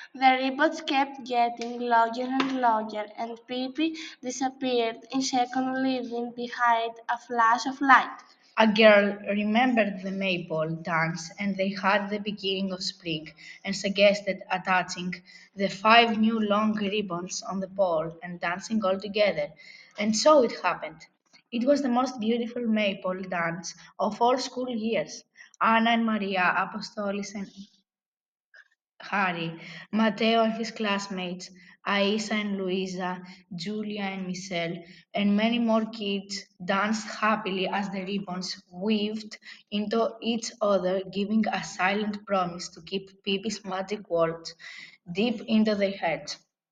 The ribbons kept getting larger and larger, and Peepy disappeared in second, leaving behind a flash of light. A girl remembered the maypole dance and they had the beginning of spring and suggested attaching the five new long ribbons on the pole and dancing all together. And so it happened. It was the most beautiful maypole dance of all school years. Anna and Maria, Apostolis and Harry, Matteo and his classmates, Aisa and Luisa, Julia and Michelle, and many more kids danced happily as the ribbons weaved into each other, giving a silent promise to keep Pippi's magic words deep into their heads.